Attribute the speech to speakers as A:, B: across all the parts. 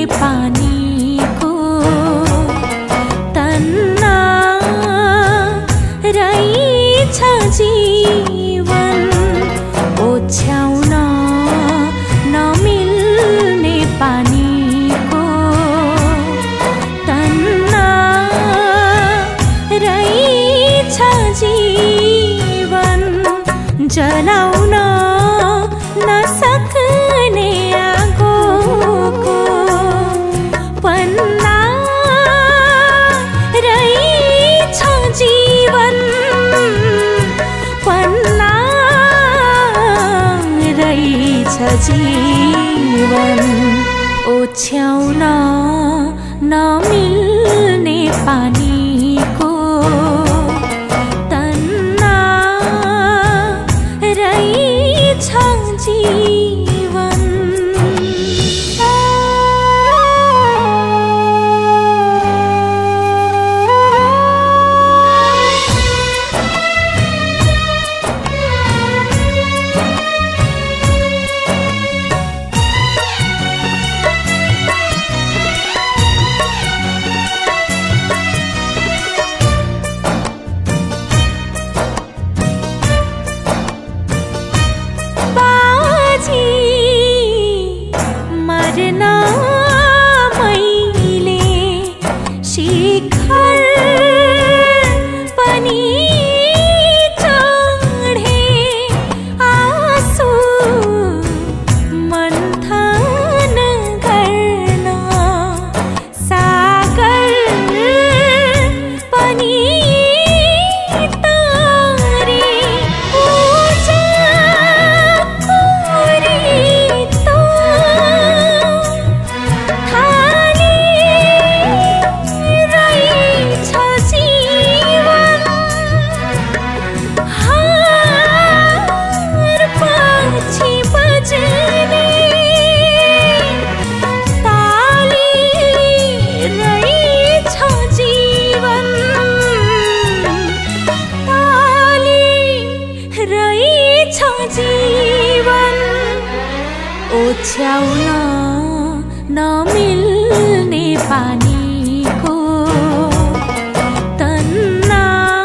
A: पानीको तन्ना रहेछ जीवन ओछ्याउन नमिल्ने पानीको तन्ना रहेछ जीवन जलाउन नसक्ने आगोको पन्ना रहेछ जीवन पन्ना रहेछ जीवन ओछ्याउन नमिल्ने पानीको तन्ना रहेछ जीवन मरना मैले शिखर पनि चढे आँसु मन्थन गर्न सागर पनि तारे जीवन ओछ्याउन नमिल्ने पानीको तन्ना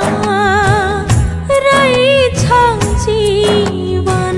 A: रहेछ जीवन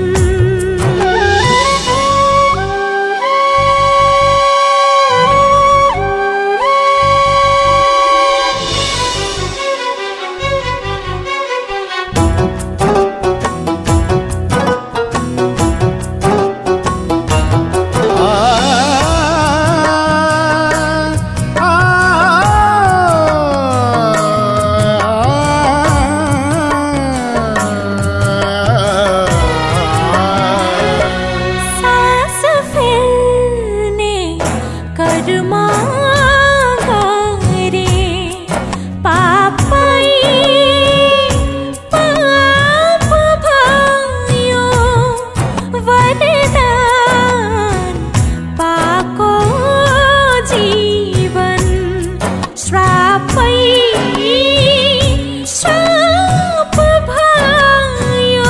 A: कर्मा गरे पापै पाप भयो वरदान पाको जीवन श्रापै श्राप भयो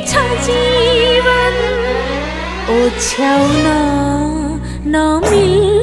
A: जीवन ओछ्याउन नमिल्ने